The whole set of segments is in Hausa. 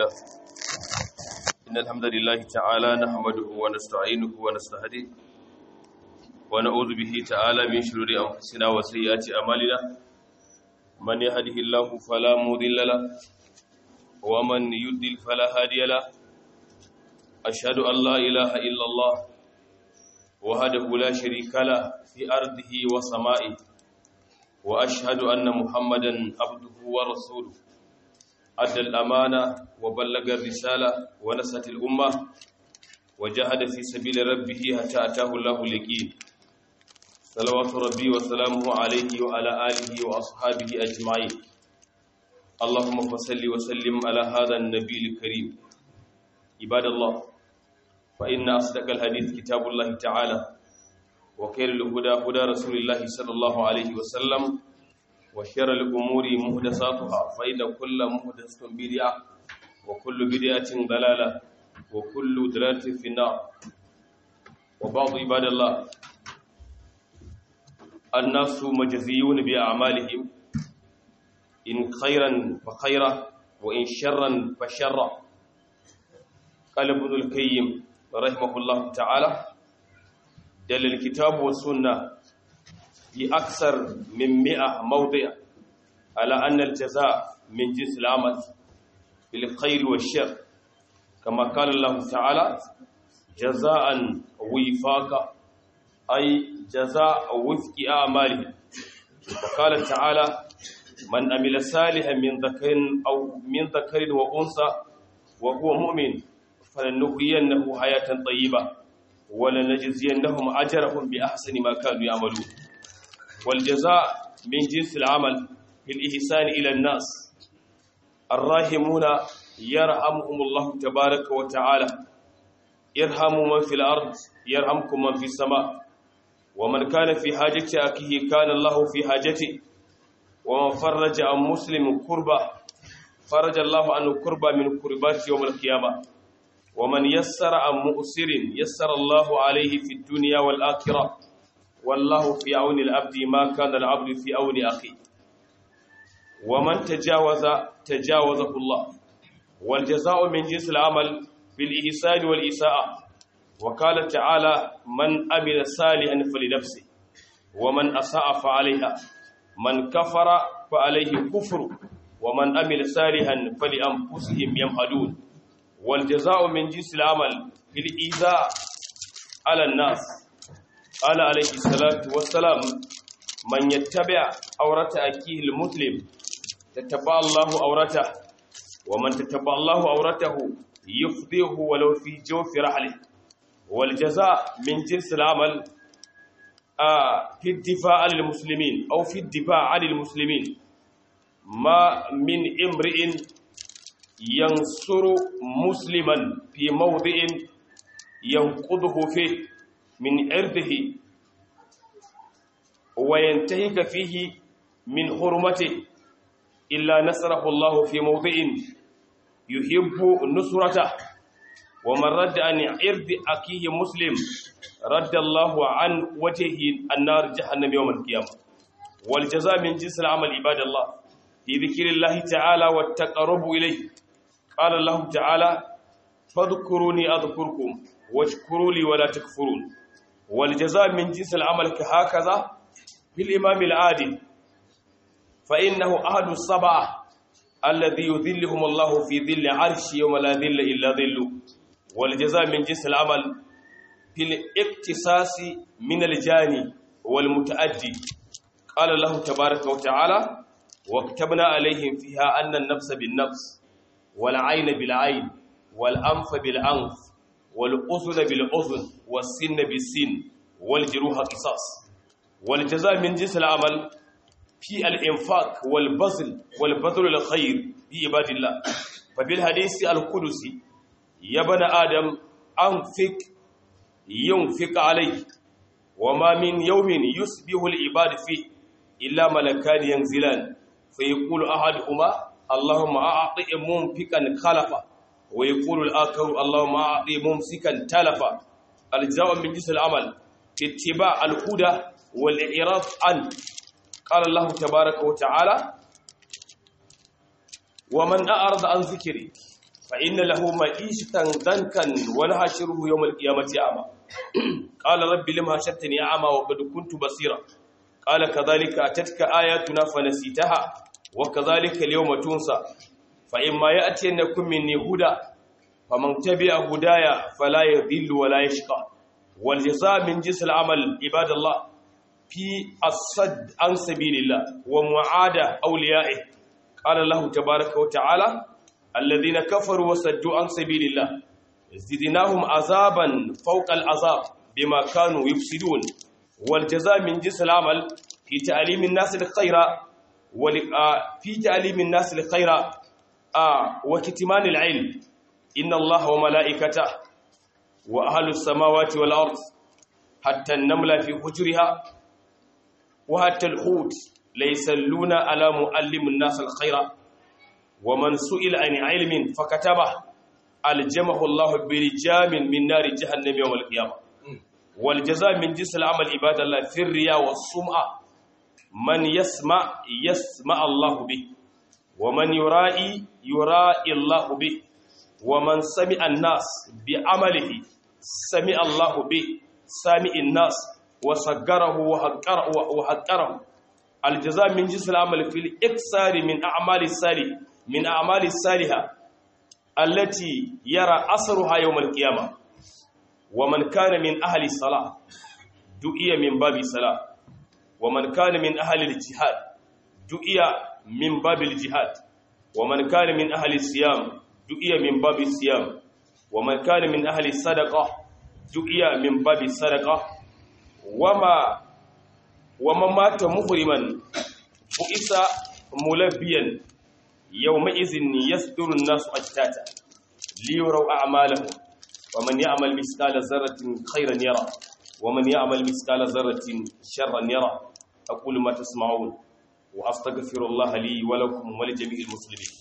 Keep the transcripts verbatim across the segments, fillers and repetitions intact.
الله إن الحمد لله تعالى نحمده ونستعينه ونستهديه ونعوذ به تعالى من شرور أنفسنا وسيئات أعمالنا من يهده الله فلا مضل له ومن يضلل فلا هادي له أشهد أن لا إله إلا الله وحده لا شريك له في أرضه وسمائه وأشهد أن محمدا عبده ورسوله أدى الأمانة وبلغ الرسالة ونصح الأمة وجاهد في سبيل ربه حتى أتاه الله اليقين صلوات ربي وسلامه عليه وعلى آله وأصحابه أجمعين اللهم صل وسلم على هذا النبي الكريم عباد الله فإن أصدق الحديث كتاب الله تعالى وخير الهدى هدى رسول الله صلى الله عليه وسلم وشر الأمور محدثاتها فإن كل محدثة بدعة وكل بدعة ضلالة وكل ضلالة في النار وبعض عباد الله الناس مجزيون بأعمالهم إن خيرا فخيرا وإن شرا فشرا قال ابن القيم رحمه الله تعالى دل الكتاب والسنة بأكثر من مئة موضع على أن الجزاء من جنس العمل بالخير والشر كما قال الله تعالى جزاء وفاقا أي جزاء وفق أعماله وقال تعالى من عمل صالحا من ذكر أو من ذكر وأنثى وهو مؤمن فلنحيينه حياة طيبة ولنجزينهم أجرهم بأحسن ما كانوا يعملون والجزاء من جنس العمل بالإحسان إلى الناس الراحمون يرحمهم الله تبارك وتعالى ارحموا من في الأرض يرحمكم من في السماء ومن كان في حاجة أخيه كان الله في حاجته ومن فرج عن مسلم كربة فرج الله عنه كربة من كربات يوم القيامة ومن يسر عن مؤسر يسر الله عليه في الدنيا والآخرة والله في عون العبد ما كان العبد في عون أخيه ومن تجاوز تجاوزه الله والجزاء من جنس العمل بالإحسان والإساءة وقال تعالى من عمل صالحا فلنفسه ومن أساء فعليها من كفر فعليه كفر ومن عمل صالحا فلأنفسهم يمهدون والجزاء من جنس العمل بالإيذاء على الناس قال عليه الصلاة والسلام من يتبع عورة أخيه المسلم تتبع الله عورته ومن تتبع الله عورته يفضيه ولو في جوف رحله والجزاء من جنس العمل آه في الدفاع عن المسلمين أو في الدفاع عن المسلمين ما من امرئ ينصر مسلما في موضع ينقضه فيه من عرضه وينتهك فيه من حرمته إلا نصره الله في موضع يحب نصرته ومن رد عن عرض أخيه مسلم رد الله عن وجهه النار جهنم يوم القيامة والجزاء من جنس العمل عباد الله في ذكر الله تعالى والتقرب إليه قال الله تعالى فاذكروني أذكركم واشكروا لي ولا تكفرون والجزاء من جنس العمل كهكذا بالإمام العادل فإنه أحد السبعة الذي يذلهم الله في ذل عرش يوم لا ذل إلا ذله والجزاء من جنس العمل في الاقتصاص من الجاني والمتأدي قال الله تبارك وتعالى واكتبنا عليهم فيها أن النفس بالنفس والعين بالعين والأنف بالأنف والأذن بالأذن والسن بالسن والجروح قصاص والجزاء من جنس العمل في الإنفاق والبذل والبذل الخير بعباد الله فبالحديث القدسي يا بني آدم أنفق ينفق عليه وما من يوم يصبح العباد فيه إلا ملكان ينزلان فيقول أحدهما اللهم أعطي ممسكا خلفا ويقول الآخر اللهم أعطي ممسكا تلفا الجزاء من جنس العمل اتباع الهدى والإعراض عنه قال الله تبارك وتعالى ومن أعرض عن ذكري فإن له معيشة ضنكا ونحشره يوم القيامة أعمى قال رب لم حشرتني أعمى وقد كنت بصيرا قال كذلك أتتك آياتنا فنسيتها وكذلك اليوم تنسى فإما يأتينكم مني هدى فمن تبع هدايا فلا يضل ولا يشقى والجزاء من جنس العمل عباد الله في الصد عن سبيل الله ومعادة أوليائه قال الله تبارك وتعالى الذين كفروا وصدوا عن سبيل الله زدناهم عذابا فوق العذاب بما كانوا يفسدون والجزاء من جنس العمل في تعليم الناس الخير في تعليم الناس الخير وكتمان العلم إن الله وملائكته وأهل السماوات والأرض حتى النملة في حجرها وحتى الحوت ليسلون على معلم الناس الخير ومن سئل عن علم فكتبه ألجمه الله بلجام من نار جهنم يوم القيامة والجزاء من جنس العمل عباد الله في الرياء والسمعة من يسمع يسمع الله به ومن يرائي يرائي الله به ومن سمع الناس بعمله سمع الله به سامع الناس وصغره وحقره وحقره الجزاء من جنس العمل في الإكثار من أعمال الصالحة من أعمال الصالحة التي يرى أثرها يوم القيامة ومن كان من أهل الصلاة دعي من باب الصلاة ومن كان من أهل الجهاد دعي من باب الجهاد ومن كان من أهل الصيام دعي من باب الصيام ومن كان من أهل الصدقة دعي من باب الصدقة وما ومن مات محرما بئس ملبيا يومئذ يصدر الناس أشتاتا ليروا أعمالهم ومن يعمل مثقال ذرة خيرا يرى ومن يعمل مثقال ذرة شرا يرى أقول ما تسمعون وأستغفر الله لي ولكم ولجميع المسلمين.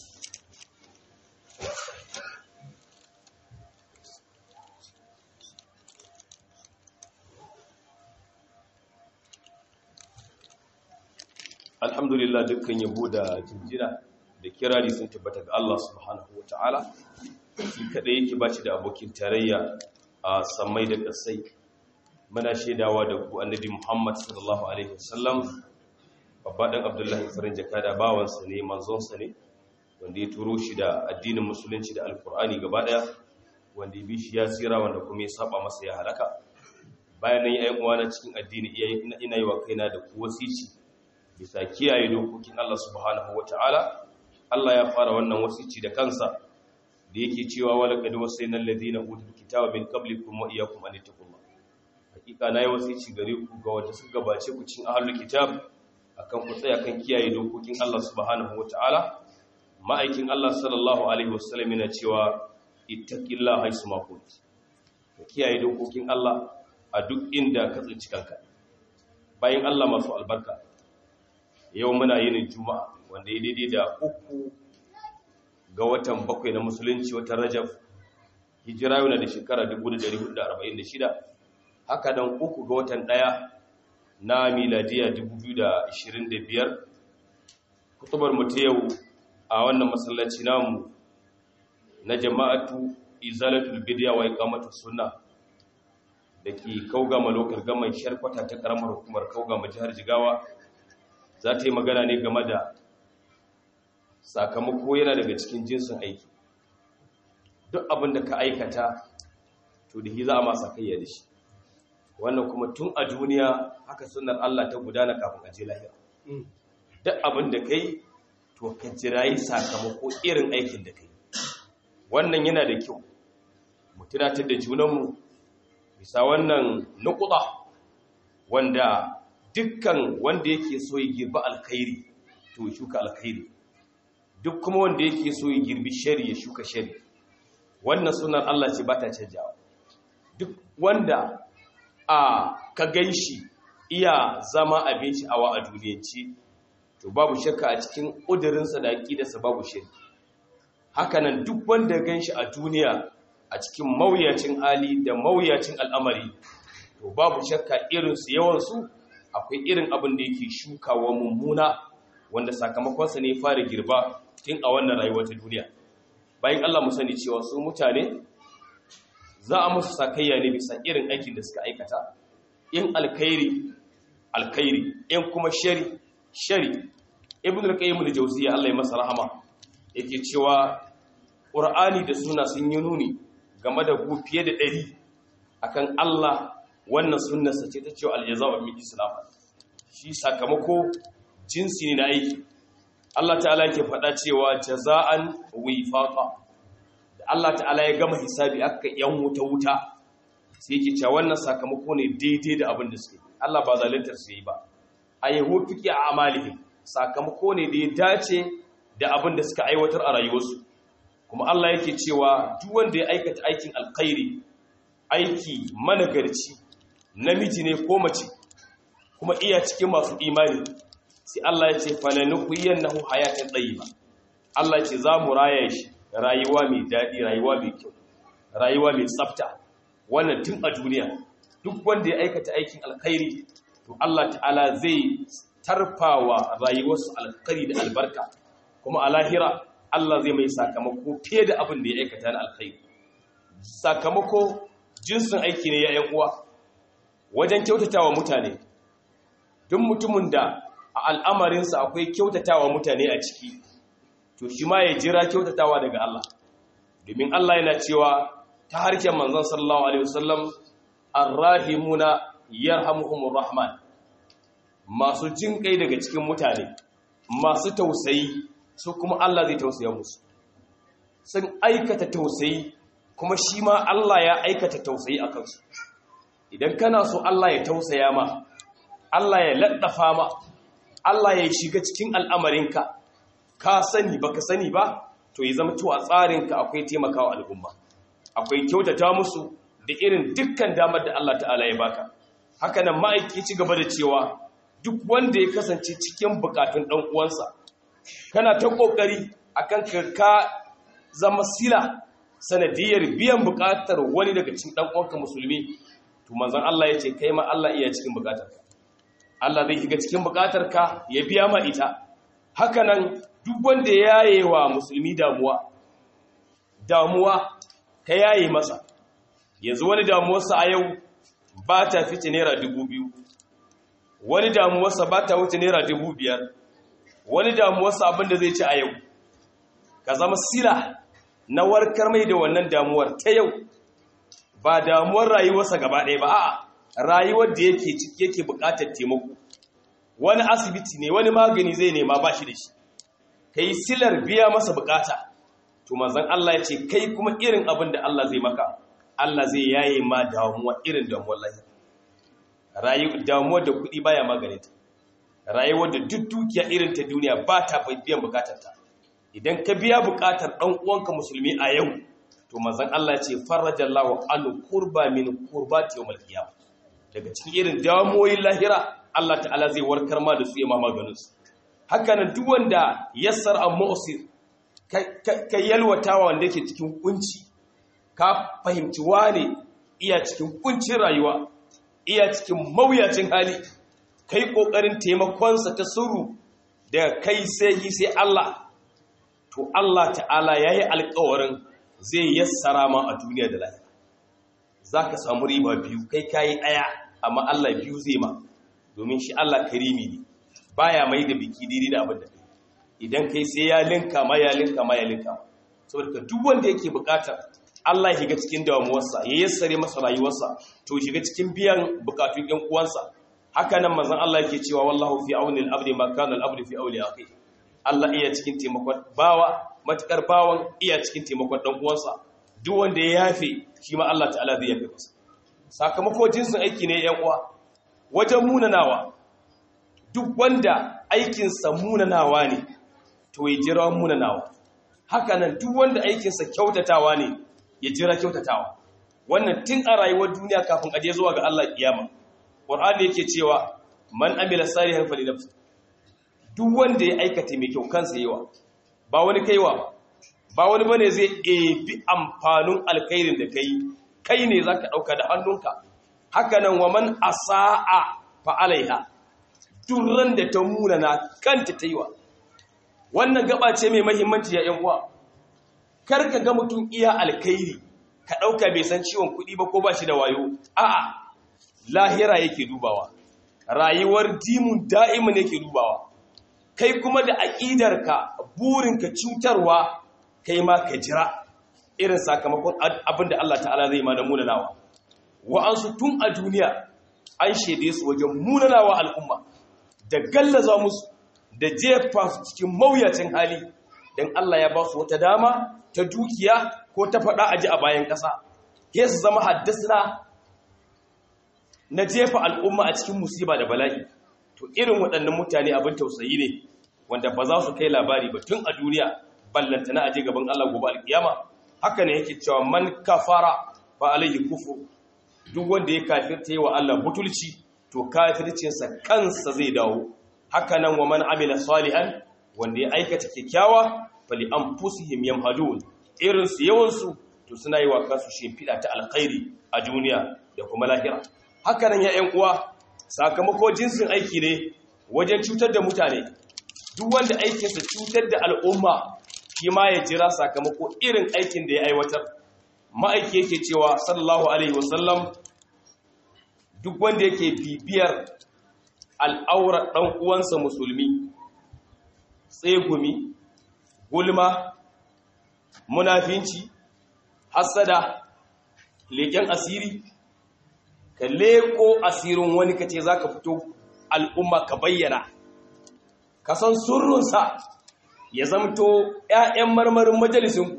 Alhamdulillah, dukkan yabo da jinjina da kirari sun tabbata ga Allah subhanahu wataala shi kadai yake bashi da abokin tarayya a samai da kasai. Muna shaidawa da ku annabi Muhammad sallallahu alaihi wasallam babba dan Abdullahi farin jakada bawansa ne manzonsa ne wanda ya turo shi da addinin musulunci da alkur'ani gaba daya wanda ya bi shi ya tsira wanda kuma ya saba masa ya halaka. Bayan nan yayin uwana cikin addini ina yi wa kaina da ku wasici bisa kiyaye dokokin Allah subhanahu wataala. Allah ya fara wannan wasici da kansa da yake cewa walaqad wasayna alladhina utul kitaba min qablikum wa iyyakum an taqullah. Hakika nayi wasici gare ku ga wanda suka gabace ku cikin ahlul kitab akan ku tsaya kan kiyaye dokokin Allah subhanahu wataala. Ma'aikin Allah sallallahu alaihi wasallam yana cewa ittaqillaha haysuma kunt. Ka kiyaye dokokin Allah a duk inda ka tsinci kanka. Bayan Allah masu albarka, yau muna yin juma'a wanda ya daidai da uku ga watan bakwai na musulunci, watan Rajab. Hijira yana da shekara dubu da ɗari hudu da arba'in da shida, haka dan uku ga watan ɗaya na miladiya dubu biyu da ashirin da biyar. Kutubar mu ta yau a wannan masallaci namu na jama'atu izalatul bid'a wa iqamatus sunna dake Kaugama lokal gaman sharkwata ta karamar hukumar Kaugama jihar Jigawa za ta yi magana ne game da sakamako yana daga cikin jinsin aiki. Duk abin da ka aikata to da shi za a masa kayya da shi. Wannan kuma tun a duniya haka sunnar Allah ta gudana kafin a je lahira. Duk abin da kai to ka jirayi sakamako irin aikin da kai. Wannan yana da kyau mu tunatar da junanmu bisa wannan nukuda wanda dukkan wanda yake so ya girbi alkhairi to ya shuka alkhairi, duk kuma wanda yake so ya girbi shari ya shuka shari. Wannan sunan Allah ce ba ta canjawa. Duk wanda a ka ganshi iya zama abin sha'awa a duniyance to babu shakka a cikin ƙudurinsa da aƙidarsa babu shari. Hakanan duk wanda ganshi a duniya a cikin mawuyacin hali da mawuyacin al'amari to babu shakka irinsu yawansu akwai irin abin da yake shukawa mummuna wanda sakamakonsa ne fara girba tun a wannan rayuwar ta duniya. bayan Allah mu sani cewa su mutane za a musu sakayya ne bisa irin aikin da suka aikata, in alkhairi alkhairi in kuma shari shari. Ibn al-Qayyim al-Jawziyya Allah ya masa rahama yake cewa Qur'ani da sunna sun yi nuni game da ku fiye da ɗari akan Allah wannan sunnarsa ce ta cewa al-jazaa'u min islam, shi sakamako jinsi ne na aiki. Allah ta'ala yake faɗa cewa jaza'an wifaqa, da Allah ta'ala ya gama hisabi aka yan wuta wuta sai yake cewa wannan sakamako ne daidai da abin da suke. Allah ba zaluntar su yi ba, ayyuhu fiqi a'malihim, sakamako ne da ya dace da abin da suka aiwatar a rayuwarsu. Kuma Allah yake cewa duk wanda ya aikata aikin alkhairi, aiki managarci, namiji ne ko mace, kuma iya cikin masu imani, sai Allah ya ce falanuhyiyannahu hayatan tayyiba. Allah ya ce za mu raya shi rayuwa mai daɗi, rayuwa mai kyau, rayuwa mai tsafta. Wannan tun a duniya duk wanda ya aikata aikin alkhairi to Allah ta'ala zai tarfawa rayuwarsa alkhairi da albarka, kuma a lahira Allah zai mai sakamako fiye da abin da ya aikata na alkhairi. Sakamako jinsin aiki ne ya yan uwa wajen kyautatawa mutane. Duk mutumin da a al'amarinsa akwai kyautatawa mutane a ciki, to shi ma ya jira kyautatawa daga Allah, domin Allah yana cewa ta harshen manzon sallallahu alaihi wasallam arrahimuna yarhamuhumur rahman, masu jin kai daga cikin mutane, masu tausayi su kuma Allah zai tausaya musu. Sun aikata tausayi kuma shi ma Allah ya aikata tausayi a kansu. Idan kana so Allah ya tausaya ma, Allah ya laddafa ma, Allah ya shiga cikin al'amarinka, ka sani baka sani ba, to ya zama cewa tsarinka akwai taimakawa al'umma, akwai kyautata musu da irin dukkan damar da Allah ta'ala ya baka. Haka nan ma'aiki ci gaba da cewa duk wanda ya kasance cikin bukatun ɗan uwansa, kana ta ƙoƙari akan ka zama sila sanadiyar biyan bukatar wani daga cikin ɗan uwanka musulmi, to manzon Allah ya ce kai ma Allah iya cikin bukatarka, Allah zai shiga cikin bukatarka ya biya ma ita. Haka nan duk wanda ya yaye wa musulmi damuwa damuwa ka yaye masa. Yanzu wani damuwarsa a yau ba ta fice naira dubu biyu, wani damuwarsa ba ta wuce naira dubu biyar, wani damuwarsa abin da zai ci a yau. Ka zama sila na warkar mai da wannan damuwar ta yau, ba damuwar rayuwarsa gaba ɗaya ba, a'a rayuwar da yake ciki yake buƙatar taimako. Wani asibiti ne, wani magani zai nema ba shi da shi, kai silar biya masa buƙata. To manzon Allah ya ce kai kuma irin abin da Allah zai maka, Allah zai yaye ma damuwa irin damuwar lafiya. Rayu damuwar da kuɗi baya maganinta, rayuwar da duk dukiya irin ta duniya ba ta biyan bukatarta. Idan ka biya bukatar ɗan uwanka musulmi a yau, to manzon Allah ce farajallahu anhu qurba min qurbati yawmal qiyamah. Daga cikin irin damuwoyin lahira Allah ta'ala zai warkar ma da su ya ma maganin su. Haka nan duk wanda yassar al-mu'sir ka yalwatawa wanda yake cikin kunci, ka fahimci wane iya cikin kuncin rayuwa, iya cikin mawuyacin hali, kai kokarin taimakonsa ta sirru da kai sai yi sai Allah, to Allah ta'ala yayi alƙawarin zai yassara ma a duniya da lahira. Zaka samu riba biyu, kai kai daya amma Allah biyu zai ma, domin shi Allah karimi ne, baya mai da biki didi da abin da kai. Idan kai sai ya linka ma ya linka ma ya linka. Saboda duk wanda yake bukatar Allah ya shiga cikin damuwarsa, ya yassare masa rayuwarsa, to shiga cikin biyan bukatun ɗan uwansa. Haka nan manzon Allah yake cewa wallahu fi auni al-abdi ma kana al-abdu fi auni akhi. Allah iya cikin taimakon bawa, matakar bawan iya cikin taimakon dan uwansa. Duk wanda ya yafe shi ma Allah ta'ala zai yafe masa. Sakamako jinsin aiki ne ƴan uwa. Wajen munanawa, duk wanda aikin sa munanawa ne, to ya jira munanawa. Haka nan duk wanda aikin sa kyautatawa ne, ya jira kyautatawa. Wannan tun a rayuwar duniya kafin aje zuwa ga Allah kiyama. Qur'ani yake cewa man amila salihan falinafsi. Duk wanda ya aikata mai kyau kansa yawa, ba wani kaiwa ba wani bane zai ebi amfanin alkhairin da kai, kai ne zaka dauka da hannunka. Haka nan wa man asaa fa alaiha. Durran da ta munana kanta ta yiwa. Wannan gaba ce mai muhimmanci ya ƴan uwa. kar ka ga mutum iya alkhairi ka ɗauka bai san ciwon kuɗi ba ko ba shi da wayo, a'a lahira yake dubawa, rayuwar dimun da'imin yake dubawa. Kai kuma da aƙidarka burinka cutarwa, kai ma ka jira irin sakamakon abin da Allah ta'ala zai ma da munanawa. Wa'ansu tun a duniya an shaide su wajen munanawa al'umma da gallaza musu da jefa su cikin mawuyacin hali, don Allah ya ba su wata dama ta dukiya ko ta faɗa aji a bayan ƙasa, ya su zama haddasa na jefa al'umma a cikin musiba da bala'i. To irin waɗannan mutane abin tausayi ne wanda ba za su kai labari ba tun a duniya, ballanta na aje gaban Allah gobe alkiyama. Haka ne yake cewa man kafara fa alayhi kufur, duk wanda ya kafirta yi wa Allah butulci to kafircinsa kansa zai dawo. Haka nan wa man amila salihan, wanda ya aikata kyakkyawa fali anfusihim yamhadun, irin su yawan su to suna yi wa kansu shimfiɗa ta alkhairi a duniya da kuma lahira. Haka nan ya ƴan uwa, sakamako jinsin aiki ne wajen cutar da mutane. Duk wanda aikinsa cutar da al'umma, shi ma ya jira sakamako irin aikin da ya aiwatar. Ma'aiki yake cewa sallallahu alaihi wasallam, duk wanda yake bibiyar al'aurar ɗan uwansa musulmi, tsegumi, gulma, munafinci, hassada, leƙen asiri, ka leƙo asirin wani kace za ka fito al'umma ka bayyana, ka san surrunsa ya zamto ‘ya'yan marmarin majalisinku,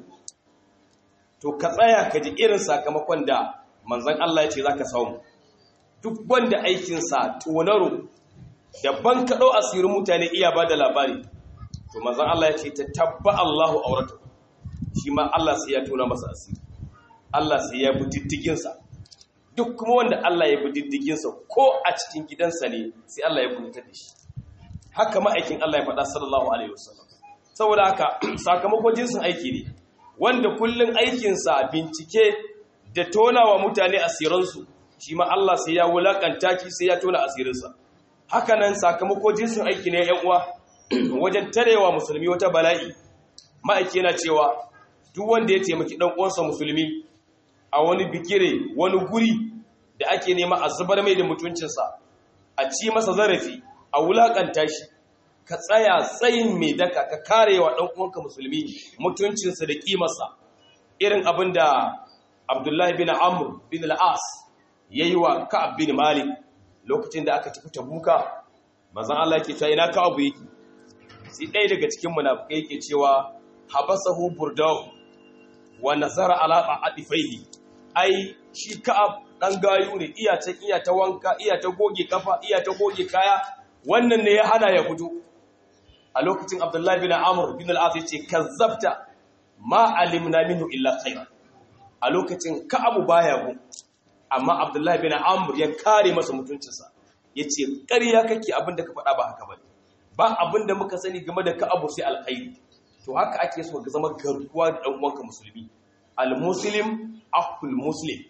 to ka tsaya ka ji irin sakamakon da manzan Allah ya ce za ka samu. Duk wanda aikinsa tonaro da ban kaɗo asirin mutane iya ba da labari, to manzan Allah ya ce ta tabba Allahu aurata, shi ma Allah sai ya tona masa asiri, Allah sai ya bi diddiginsa. Duk kuma wanda Allah ya bi diddiginsa ko a cikin gidansa ne sai Allah ya kunutar da shi. Haka ma'aikin Allah ya faɗa sallallahu alaihi wasallam. Saboda haka sakamakon jinsin aiki ne, wanda kullun aikinsa bincike da tonawa mutane asiransu, shi ma Allah sai ya wulakanta ki sai ya tona asirinsa. Haka nan sakamakon jinsin aiki ne ‘yan uwa wajen tarewa musulmi wata bala'i. Ma'aiki yana cewa duk wanda ya taimaki ɗan uwansa musulmi a wani bikire, wani guri da ake nema a zubar mai da mutuncinsa, a ci masa zarafi, a wulakanta shi, ka tsaya tsayin mai daka ka kare wa ɗan uwanka musulmi mutuncinsa da ƙimarsa. Irin abin da Abdullahi bin Amr bin al-As yayi wa Ka'ab bin Malik lokacin da aka tafi Tabuka. Manzon Allah yake cewa ina Ka'ab yake, sai ɗaya daga cikin munafikai yake cewa habasahu burdahu wa nazara ala adifaihi, ai shi Ka'ab dan gayu ne, iya ta iya ta wanka, iya ta goge kafa, iya ta goge kaya, wannan ne ya hana ya fito. A lokacin Abdullahi bin Amr bin al-As yace kazzabta ma alimna minhu illa khairan. A lokacin Ka'ab baya gu, amma Abdullahi bin Amr ya kare masa mutuncinsa, yace ƙarya kake, abinda ka faɗa ba haka bane, ba abinda muka sani game da Ka'ab sai alkhairi. To haka ake so ka zama garkuwa da ɗan uwanka musulmi. Al-muslim aqul muslim.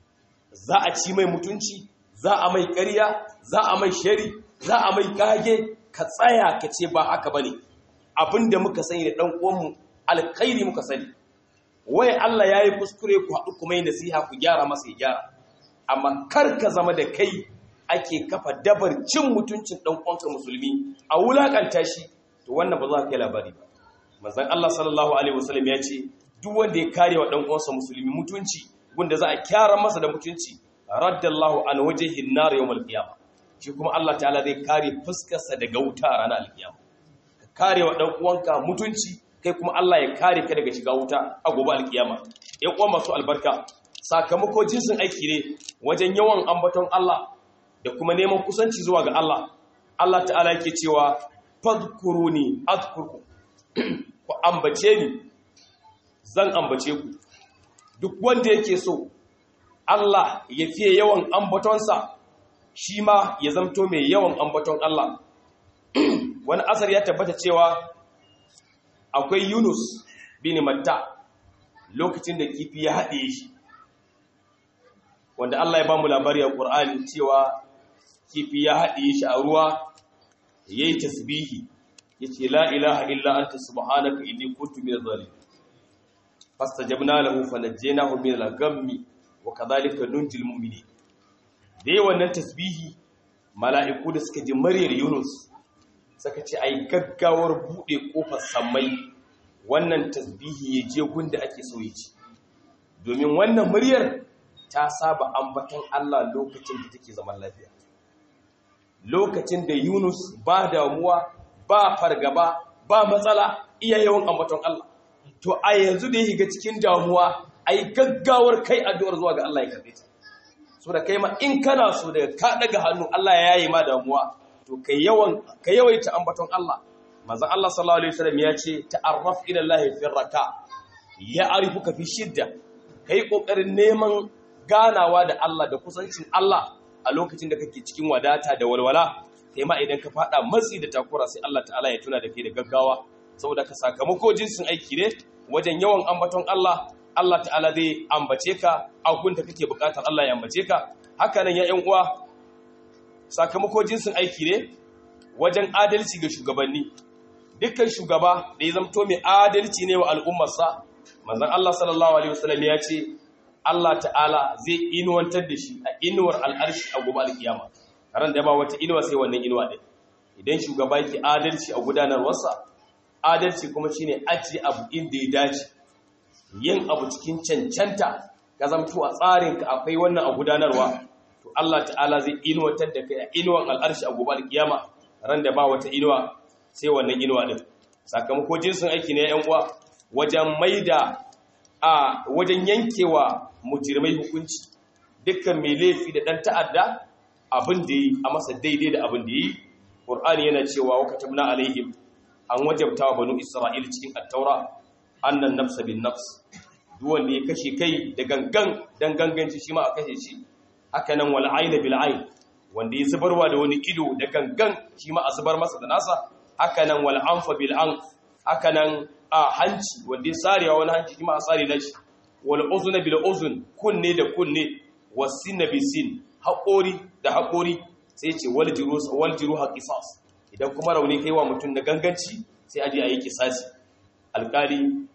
Za a ci mai mutunci, za a mai ƙarya, za a mai shari, za a mai kage, ka tsaya ka ce ba haka bane. Abinda muka sani da ɗan uwanmu alkhairi muka sani. Wai Allah yayi kuskure ku haɗu kuma yin nasiha ku gyara masa ya gyara. Amma kar ka zama da kai ake kafa dabar cin mutuncin ɗan uwanka musulmi a wulakanta shi, to wannan ba za ka kai labari ba. Manzon Allah sallallahu alaihi wasallam ya ce duk wanda ya kare wa dan uwansa musulmi mutunci, wanda za a kyara masa da mutunci, raddallahu an wajhihi an-nar yawm al-qiyamah, shi kuma Allah ta'ala zai kare fuskarsa daga wuta a ranar al-qiyamah. Ka kare wa dan uwanka mutunci, kai kuma Allah ya kare ka daga shiga wuta a gobe al-qiyamah. Ƴan uwa masu albarka, sakamako jinsin aiki ne wajen yawan ambaton Allah da kuma neman kusanci zuwa ga Allah. Allah ta'ala yake cewa fadhkuruni adhkurkum, ku ambace ni zan ambace ku. Duk wanda yake so Allah ya fiye yawan ambatonsa, shi ma ya zamto mai yawan ambaton Allah. Wani asar ya tabbata cewa akwai Yunus bin Matta lokacin da kifi ya haɗe shi, wanda Allah ya ba mu labari a Qur'ani cewa kifi ya haɗe shi a ruwa, yayi tasbihi, yace la ilaha illa anta subhanaka inni kuntu minaz zalimin. fastajabna lahu fanajjaynahu min al-ghammi wa kadhalika nunjil mu'minin. dai wannan tasbihi mala'iku da suka ji muryar Yunus suka ce ai gaggawar bude kofar samai wannan tasbihi ya je gunda ake so ya ci, domin wannan muryar ta saba ambaton Allah lokacin da take zaman lafiya, lokacin da Yunus ba damuwa ba fargaba ba matsala iya yawan ambaton Allah. To a yanzu da ya shiga cikin damuwa ai gaggawar kai addu'ar zuwa ga Allah ya karbe ta, so da kai ma in kana so da ka daga hannu Allah ya yayi ma damuwa to kai yawan ka yawaita ambaton Allah. Manzon Allah sallallahu alaihi wasallam ya ce ta'arraf ila Allah fi raka ya'rifuka fi shidda. Kai kokarin neman ganawa da Allah da kusancin Allah a lokacin da kake cikin wadata da walwala, kai ma idan ka fada matsi da takura sai Allah ta'ala ya tuna da kai da gaggawa, saboda ka sakamako jinsin aiki ne wajen yawan ambaton Allah. Allah ta'ala zai ambace ka a gunta kake bukatar Allah ya ambace ka. Haka nan ya ƴan uwa, sakamako jinsin aiki ne wajen adalci ga shugabanni. Dukkan shugaba da ya zamto mai adalci ne wa al'ummarsa, manzon Allah sallallahu alaihi wasallam ya ce Allah ta'ala zai inuwantar da shi a inuwar al'arshi a gobe alkiyama, ran da ba wata inuwa sai wannan inuwa ɗin. Idan shugaba yake adalci a gudanarwarsa, adalci kuma shine ajiye abu inda ya dace, yin abu cikin cancanta, ka zamto a tsarinka akwai wannan a gudanarwa, to Allah ta'ala zai inuwatar da kai a inuwan al'arshi a gobe alkiyama, ran da ba wata inuwa sai wannan inuwa ɗin. Sakamako jinsin aiki ne ‘yan uwa wajen maida a wajen yankewa mujirmai hukunci. Dukkan mai laifi da ɗan ta'adda abin da yi a masa daidai da abin da yi. Qur'ani yana cewa wa katabna alaihim, an wajabta wa banu Isra'il cikin at-taura annan nafsa bin nafs, duk wanda ya kashe kai da gangan dan ganganci shi ma a kashe shi. Haka nan wal ayna bil ayn, wanda ya zubarwa da wani ido da gangan shi ma a zubar masa da nasa. Haka nan wal anfa bil anf, haka nan a hanci wanda ya sarewa wani hanci shi ma a sare nashi. Wal uzna bil uzun, kunne da kunne, wasinna bisin, haƙori da haƙori. Sai ce wal jirus wal jiruha qisas, idan kuma rauni kai wa mutum da ganganci sai aje ayi kisasi. Alƙali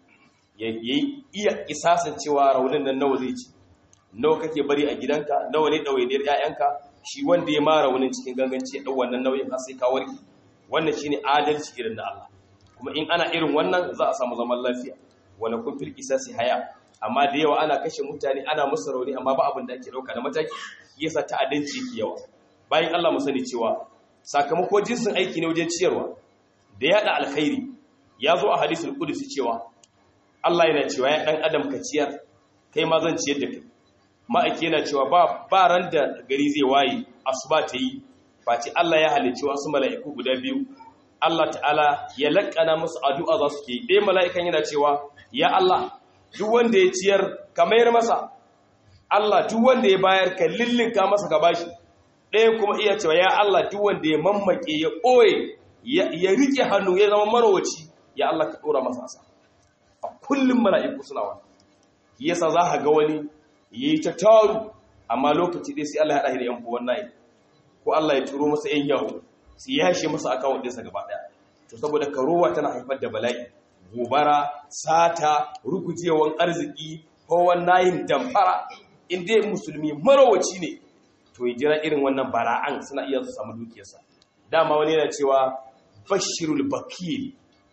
yayi iya kisasin cewa raunin nan nawa zai ci, nawa kake bari a gidanka, nawa ne dawainiyar ƴaƴanka, shi wanda ya ma raunin cikin ganganci ya dau wannan nauyin har sai ka warke. Wannan shine adalci irin na Allah, kuma in ana irin wannan za a samu zaman lafiya. Wala kun fil qisasi haya, amma da yawa ana kashe mutane ana musu rauni amma ba abin da ake dauka da mataki, yasa ta'addanci yake yawa. Bayan Allah mu sani cewa sakamako jinsin aiki ne wajen ciyarwa da yada alkhairi. Ya zo a hadisul qudsi cewa Allah yana cewa ya dan adam ka ciyar, kai ma zan ciyar da kai. Ma'aiki yana cewa ba ba ran da gari zai waye asuba ta yi face Allah ya halicci wasu mala'iku guda biyu, Allah ta'ala ya laƙana musu addu'a za su ke. Ɗaya mala'ikan yana cewa ya Allah, duk wanda ya ciyar ka mayar masa, Allah duk wanda ya bayar ka lillinka masa ka bashi. Ɗaya kuma iya cewa ya Allah, duk wanda ya mammake ya ɓoye ya rike hannu ya zama marowaci, ya Allah ka ɗora masa asa. A kullum mala'iku suna wani yasa za ka ga wani ya yi ta taru, amma lokaci dai sai Allah ya haɗa da ‘yan buwan nayi, ko Allah ya turo masa ‘yan yahu su yashe masa akawun ɗinsa gaba ɗaya. To saboda karowa tana haifar da bala'i, gobara, sata, rugujewan arziki, kowan nayin damfara. In dai musulmi marowaci ne, to ya jira irin wannan bara'an suna iya su samu dukiyarsa. Dama wani yana cewa bashirul bakil,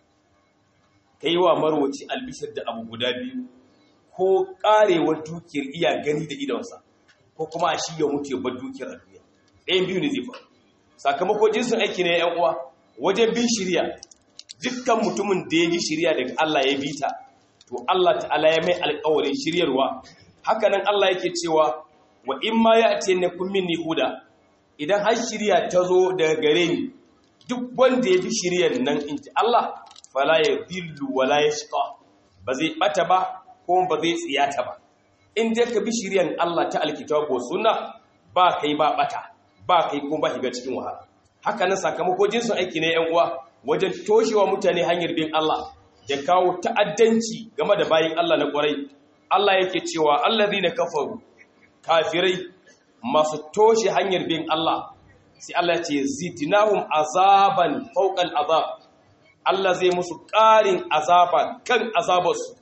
ka yi wa marowaci albishir da abu guda biyu, ko karewar dukiyar iya gani da idonsa, ko kuma a shi ya mutu ya bar dukiyar a duniya. Ɗayan biyu ne zai faru. Sakamako jinsin aiki ne ‘yan uwa wajen bin shirya. Dukkan mutumin da ya ji shirya daga Allah ya bi ta, to Allah ta'ala ya mai alƙawarin shiryarwa. Haka nan Allah yake cewa wa in ma ya ce ne kun minni huda, idan har shirya ta zo daga gare ni, duk wanda ya bi shiryar nan in ji Allah, fala ya billu wala ya shiqa, ba zai bata ba ko ba zai tsiyata ba. In dai ka bi shiryar Allah ta alkitabu wa sunna, ba kai ba bata, ba kai kuma ba shiga cikin wahala. Haka nan sakamako jinsin aiki ne ‘yan uwa wajen toshewa mutane hanyar bin Allah da kawo ta'addanci game da bayin Allah na ƙwarai. Allah yake cewa allazina kafaru, kafirai masu toshe hanyar bin Allah, sai Allah ya ce zidnahum azaban fawqal azab, Allah zai musu ƙarin azaba kan azabarsu,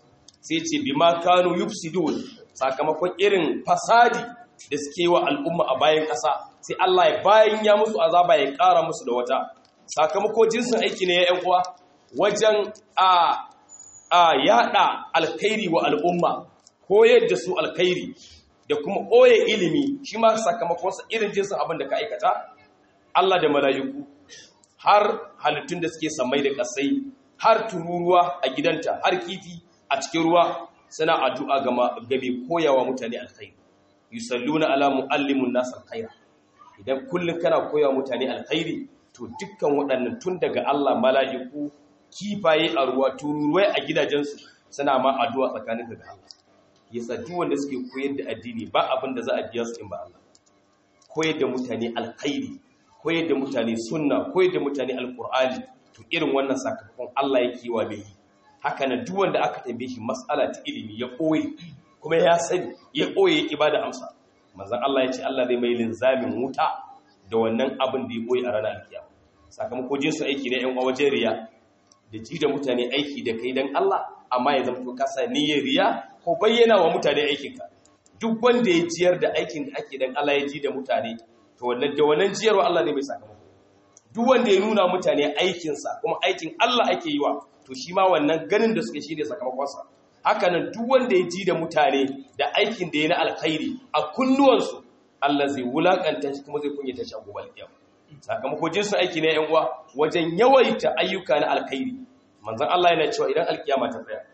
sai ce bima kanu yufsidun sakamakon irin fasadi da suke wa al'umma a bayan ƙasa sai Allah ya bayan ya musu azaba ya ƙara musu da wata sakamako jinsin aiki ne ya ƴan uwa wajen a a yada alkhairi wa al'umma koyar da su alkhairi da kuma ɓoye ilimi shi ma sakamakonsa irin jinsin abin da ka aikata Allah da mala'iku har halittun da suke samai da ƙasai har tururuwa a gidanta har kifi a cikin ruwa suna addu'a ga mai koyawa mutane alkhairi yusalluna ala muallimun nas alkhaira idan kullun kana koyawa mutane alkhairi to dukkan waɗannan tun daga Allah mala'iku kifaye a ruwa tururuwai a gidajensu suna ma addu'a tsakaninka ga Allah yasa duk wanda suke koyar da addini ba abin da za a biya su in ba Allah koyar da mutane alkhairi koyar da mutane sunna koyar da mutane alqur'ani to irin wannan sakamakon Allah yake wa bai haka nan duk wanda aka tambaye shi mas'ala ta ilimi ya koyi kuma ya sani ya koyi yake bada amsa manzon Allah ya ce Allah zai mai linzamin wuta da wannan abin da ya koyi a ranar alkiyama sakamakon jinsu aiki ne yan wajen riya da ji da mutane aiki da kai dan Allah amma ya zama ka sa niyyar riya ko bayyana wa mutane aikinka duk wanda ya jiyar da aikin da ake dan Allah ya ji da mutane to wannan da wannan jiyarwa Allah ne mai sakamako duk wanda ya nuna mutane aikinsa kuma aikin Allah ake yi wa to shi ma wannan ganin da suke shine sakamakonsa haka nan duk wanda ya ji da mutane da aikin da ya na alkhairi a kunnuwansu Allah zai wulakanta shi kuma zai kunyata shi a gobe kiyama sakamako jinsin aiki ne yan uwa wajen yawaita ayyuka na alkhairi manzon Allah yana cewa idan alkiyama ta tsaya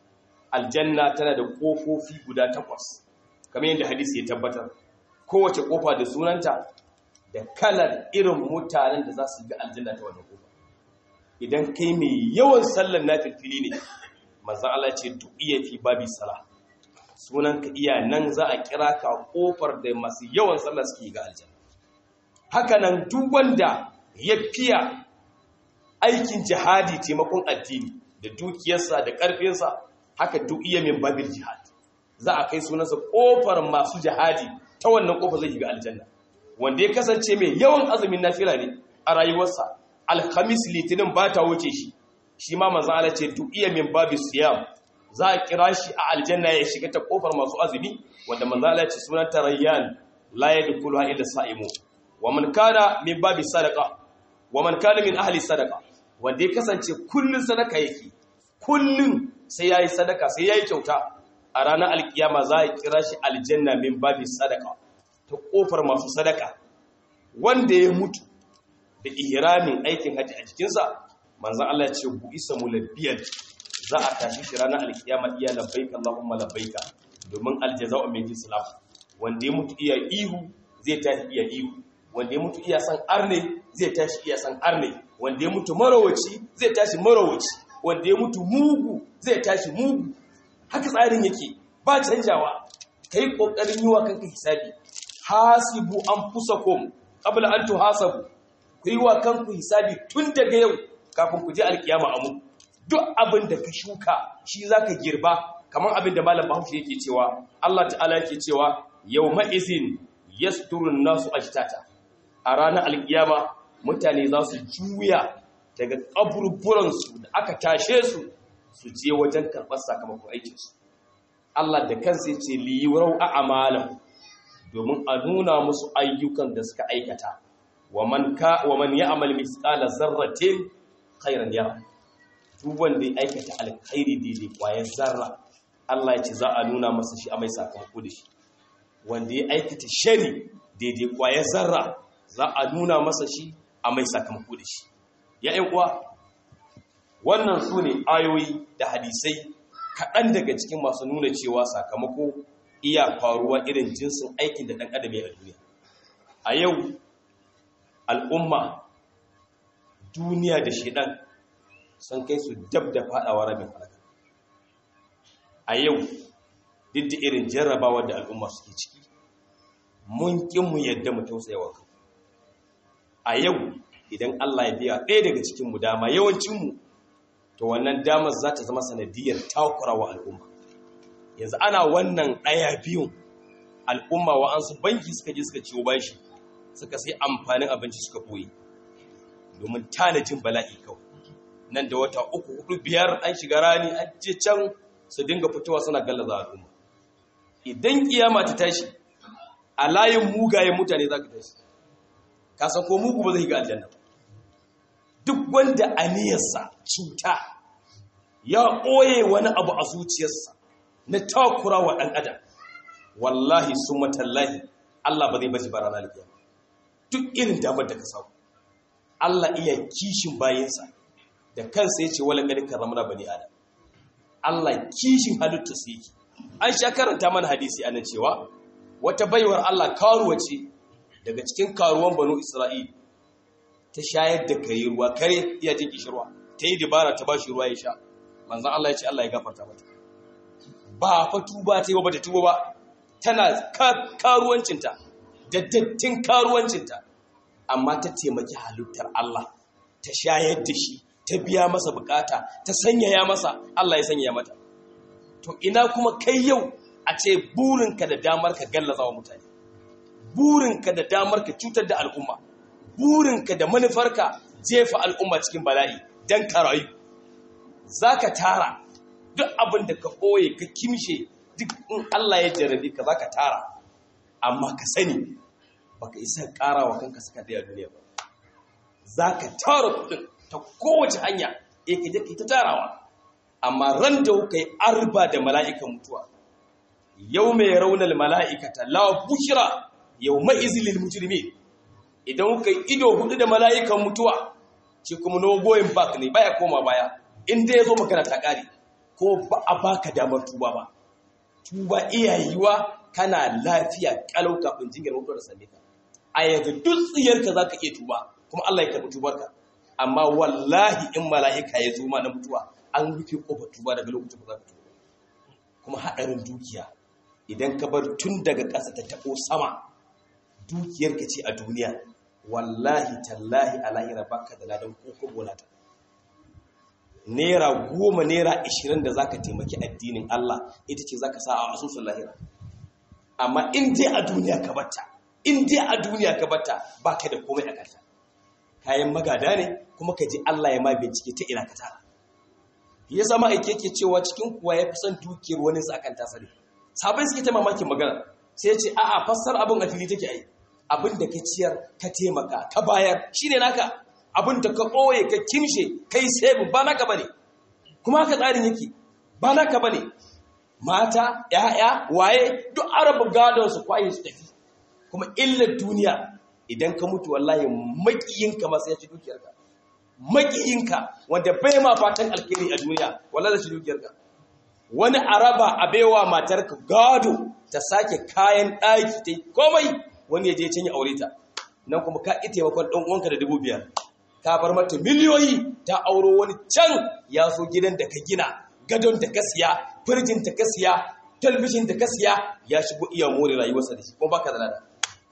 aljanna tana da kofofi guda takwas kamar yadda hadisi ya tabbatar kowace kofa da sunanta da kalar irin mutanen da za su ga aljanna ta wannan kofa idan kai mai yawan sallar nafilfili ne manzon Allah ya ce duk iya fi babi sala sunanka iya nan za a kira ka kofar da masu yawan sallar suke ga aljanna haka nan duk wanda ya fiya aikin jihadi taimakon addini da dukiyarsa da ƙarfinsa haka duk iya min babil jihad za a kai sunansa kofar masu jihadi ta wannan kofar zai ga aljanna wanda ya kasance mai yawan azumin nafila ne a rayuwarsa alhamis litinin ba ta wuce shi shi ma manzo Allah ce duk iya min babil siyam za a kira shi a aljanna ya shiga ta kofar masu azumi wanda manzo Allah ce sunan tarayyan la yadkhuluha illa sa'imun wa man kana min babi sadaqa wa man kana min ahli sadaqa wanda ya kasance kullun sadaka yake kullun sai yayi sadaka sai yayi kyauta a ranar alkiyama za a kira shi aljanna min babi sadaqa ta kofar masu sadaka wanda ya mutu da ihramin aikin haji a jikin sa manzon Allah ya ce bu isa mulabbiyan za a tashi shi ranar alkiyama iya labbaika allahumma labbaika domin aljaza'u min islam wanda ya mutu iya ihu zai tashi iya ihu wanda ya mutu iya san arne zai tashi iya san arne wanda ya mutu marawaci zai tashi marawaci wanda ya mutu mugu zai tashi mugu haka tsarin yake ba canjawa kai kokarin yiwa kanka hisabi hasibu anfusakum qabla an tuhasabu kai wa kanku hisabi tun daga yau kafin ku je alkiyama amu duk abin da ka shuka shi zaka girba kamar abin da malam Bahaushe yake cewa Allah ta'ala yake cewa yawma izin yasturun nasu ajtata a ranar alkiyama mutane za su juya daga kaburburansu da aka tashe su su je wajen karɓar sakamakon aikinsu Allah da kansa ya ce liyurau a amalan domin a nuna musu ayyukan da suka aikata wa man ka wa man ya'mal mithqala zarratin khairan yara duk wanda ya aikata alkhairi daidai kwayar zarra Allah ya ce za a nuna masa shi a mai sakamako da shi wanda ya aikata shari daidai kwayar zarra za a nuna masa shi a mai sakamako da shi ya ƴan uwa wannan su ne ayoyi da hadisai kaɗan daga cikin masu nuna cewa sakamako iya faruwa irin jinsin aikin da ɗan adam ya a duniya a yau al'umma duniya da shedan sun kai su dab da faɗawa rabin halaka a yau duk da irin jarrabawa da al'umma suke ciki mun kin mu yadda mu tausayawa kan a yau idan Allah ya biya ɗaya daga cikin mu dama yawancin mu to wannan damar za ta zama sanadiyar takurawa al'umma yanzu ana wannan ɗaya biyun al'umma wa an su banki suka je suka ciwo bashi suka sai amfanin abinci suka boye domin tanajin bala'i kawai nan da wata uku hudu biyar an shiga rani an je can su dinga fitowa suna gallaza al'umma. Idan kiyama ta tashi a layin mugayen mutane za ka tashi, ka san ko mugu ba zai ga aljanna ba. Duk wanda aniyarsa cuta ya ɓoye wani abu a zuciyarsa na takura wa ɗan adam, wallahi sun matallahi Allah ba zai bashi ba ranar kiyama. Duk irin damar da ka samu, Allah iya kishin bayinsa da kansa ya ce wala ƙari karramuna bani adam. Allah kishin halitta su yake. An sha karanta mana hadisi ana cewa wata baiwar Allah karuwa ce daga cikin karuwan banu Isra'il, ta shayar da kare ruwa, kare iya jin kishirwa, ta yi dabara ta ba shi ruwa ya sha. Manzan Allah ya ce Allah ya gafarta mata. Ba fa tuba ta yi ba ta tuba ba, tana karuwancinta da dattin karuwancinta, amma ta taimaki halittar Allah, ta shayar da shi, ta biya masa bukata, ta sanyaya masa, Allah ya sanyaya mata. To ina kuma kai yau a ce burinka da damar ka gallaza wa mutane, burinka da damar ka cutar da al'umma, burinka da manufarka jefa al'umma cikin bala'i don ka rayu. Za ka tara duk abin da ka ɓoye ka kimshe, duk in Allah ya jarabe ka za ka tara, amma ka sani ba ka isa ƙara wa kanka suka daya duniya ba. Za ka tara kuɗin ta kowace hanya, e ka je ka ta tarawa, amma ran da kuka yi arba da mala'ikan mutuwa, yau mai raunar mala'ikata la bushira yau ma'izilil mujrimi. Idan kuka yi ido hudu da mala'ikan mutuwa, ce kuma no going back ne, baya koma baya, inda ya zo magana ta ƙari, ko ba a baka damar tuba ba. Tuba iya yiwa kana lafiya kalau kafin jingar mutuwar da same ka. A yanzu duk tsiyarka za ka iya tuba, kuma Allah ya karɓi tubarka. Amma wallahi in mala'ika ya zo ma na mutuwa, an rufe ƙofar tuba daga lokacin ba za ka tuba. Kuma haɗarin dukiya, idan ka bar tun daga ƙasa ta taɓo sama, dukiyarka ce a duniya, wallahi tallahi a lahira baka da ladan ko gonata. Naira goma, naira ashirin da za ka taimaki addinin Allah, ita ce za ka sa a asusun lahira. Amma in dai a duniya ka batta, in dai a duniya ka batta, ba ka da komai a kanta. Kayan magada ne, kuma ka ji Allah ya ma bincike ta ina ka tara. Ya zama aiki yake cewa cikin kuwa ya fi son dukiyar wani sa akan tasiri. Sabai suke ta mamakin magana, sai ya ce a'a fassar abin a fili take ai. Abin da ka ciyar, ka taimaka, ka bayar, shine naka. Abin da ka ɓoye, ka kimshe, kai sebin, ba naka bane. Kuma haka tsarin yake, ba naka bane. Mata, ‘ya'ya, waye, duk arabu gadon su kwaye su tafi. Kuma illar duniya, idan ka mutu wallahi maƙiyinka masu ya ci dukiyarka. Maƙiyinka wanda bai ma fatan alkhairi a duniya, wallahi da ci dukiyarka. Wani araba a baiwa matarka gado ta sake kayan ɗaki ta yi komai, wani ya je can ya aure ta. Nan kuma ka ƙi taimakon ɗan uwanka da dubu biyar. Ka bar mata miliyoyi, ta auro wani can ya zo gidan da ka gina, gadon da ka siya, firjin da ka siya, talbishin da ka siya, ya shigo iya more rayuwarsa da shi, kuma baka da lada.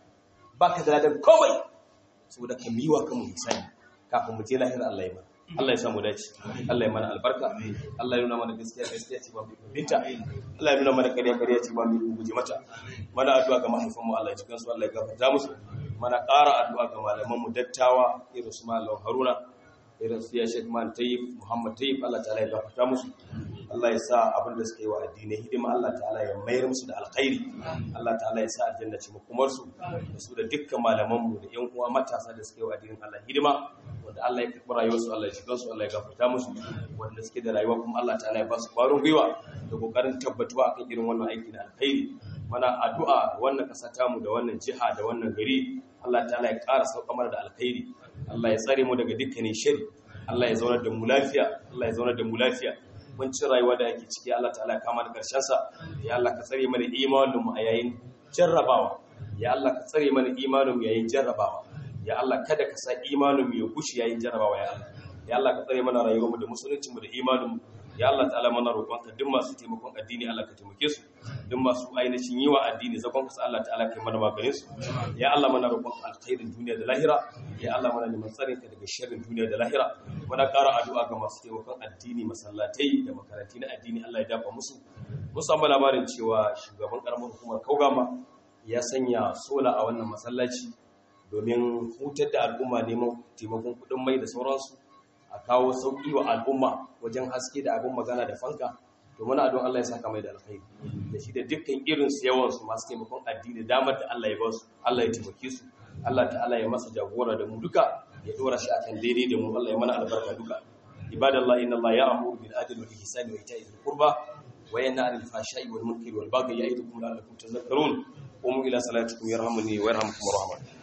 Baka da ladan komai, saboda ka miwa kan mu misali kafin mu je lahira. Allah ya mana, Allah ya samu dace, Allah ya mana albarka, Allah ya nuna mana gaskiya gaskiya ce ba mu binta, Allah ya nuna mana kariya kariya ce ba mu guje mata. Mana addu'a ga mahaifanmu, Allah ya cikin su, Allah ya gafarta musu. Mana ƙara addu'a ga malamanmu dattawa irin su Malam Haruna, irin su ya Sheikh Man Tayyib, Muhammad Tayyib, Allah ta'ala ya gafarta musu. Allah ya sa abin da suka yi wa addini hidima, Allah ta'ala ya mayar musu da alkhairi. Allah ta'ala ya sa aljanna ce makomar su, da su da dukkan malamanmu da ƴan uwa matasa da suka yi wa addinin Allah hidima, wanda Allah ya karɓi rayuwarsu, Allah ya shiga su, Allah ya gafarta musu. Wanda suke da rayuwa kuma Allah ta'ala ya ba su ƙwarin gwiwa da kokarin tabbatuwa akan irin wannan aiki na alkhairi. Mana addu'a wannan ƙasa tamu da wannan jiha da wannan gari, Allah ta'ala ya ƙara sauka mana da alkhairi. Allah ya tsare mu daga dukkanin shari. Allah ya zaunar da mu lafiya. Allah ya zaunar da mu lafiya. Wancin rayuwa da yake ciki, Allah ta'ala ya kama da ƙarshen sa. Ya Allah ka tsare mana imanin mu a yayin jarrabawa. Ya Allah ka tsare mana imanin mu yayin jarrabawa. Ya Allah kada ka sa imanin mu ya gushi yayin jarrabawa ya Allah. Ya Allah ka tsare mana rayuwar mu da musulunci mu da imanin mu. Ya Allah ta'ala mana roƙonka duk masu taimakon addini, Allah ka taimake su. Duk masu ainihin yi wa addini zagon ka, Allah ta'ala kai mana maganin su. Ya Allah mana roƙonka alkhairin duniya da lahira. Ya Allah mana neman tsarin ka daga sharrin duniya da lahira. Muna ƙara addu'a ga masu taimakon addini, masallatai da makaranti na addini, Allah ya dafa musu. Musamman labarin cewa shugaban karamar hukumar Kaugama ya sanya sola a wannan masallaci domin hutar da al'umma neman taimakon kuɗin mai da sauransu, a kawo sauƙi wa al'umma wajen haske da abin magana da fanka. to muna addu'an Allah ya saka mai da alkhairi da shi da dukkan irin su yawan su masu taimakon addini damar da Allah ya ba su Allah ya taimake su Allah ta'ala ya masa jagora da mu duka ya dora shi akan daidai da mu Allah ya mana albarka duka ibadallahi inna Allah ya'muru bil adli wal ihsani wa ita'i dhil qurba wa yanha 'anil fahsha'i wal munkari wal baghi ya'idukum la'allakum tadhakkarun qumu ila salatikum yarhamuni wa yarhamkum rahman